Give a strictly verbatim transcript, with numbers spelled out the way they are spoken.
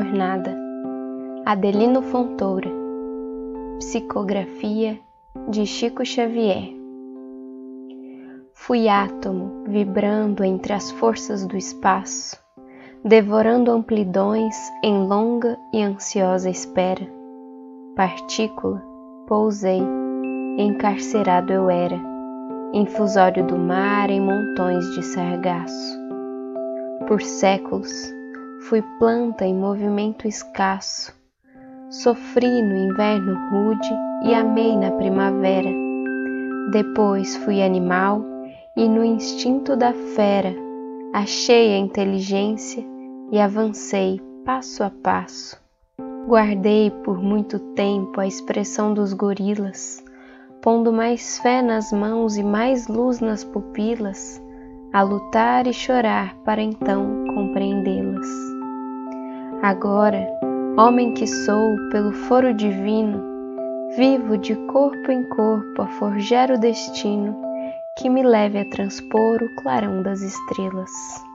jornada. Adelino Fontoura. Psicografia de Chico Xavier. Fui átomo vibrando entre as forças do espaço, devorando amplidões em longa e ansiosa espera. Partícula, pousei, encarcerado eu era, infusório do mar em montões de sargaço. Por séculos, fui planta em movimento escasso, sofri no inverno rude e amei na primavera. Depois fui animal e no instinto da fera achei a inteligência e avancei passo a passo. Guardei por muito tempo a expressão dos gorilas, pondo mais fé nas mãos e mais luz nas pupilas, a lutar e chorar para então compreendê-las. Agora, homem que sou pelo foro divino, vivo de corpo em corpo a forjar o destino que me leve a transpor o clarão das estrelas.